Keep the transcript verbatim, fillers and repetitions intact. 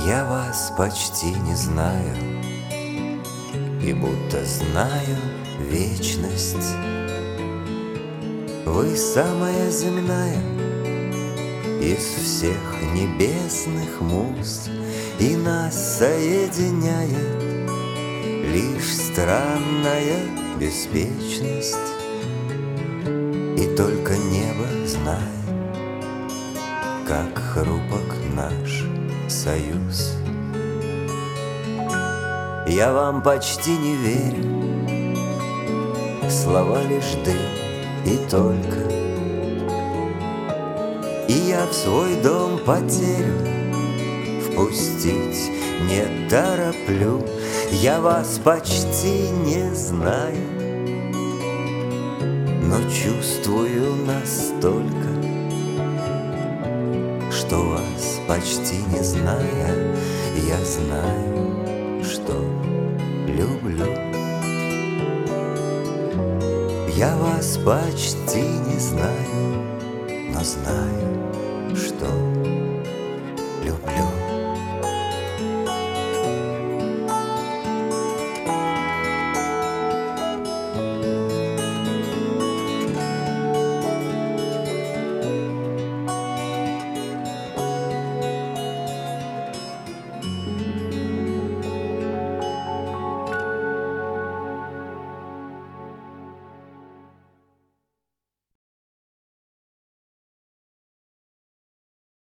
Я вас почти не знаю, и будто знаю вечность. Вы самая земная из всех небесных муз, и нас соединяет лишь странная беспечность. И только небо знает, как хрупок наш союз. Я вам почти не верю, слова лишь дым и только. И я в свой дом потерю впустить не тороплю. Я вас почти не знаю, но чувствую настолько, что вас почти не зная, я знаю, что люблю. Я вас почти не знаю, но знаю, что люблю.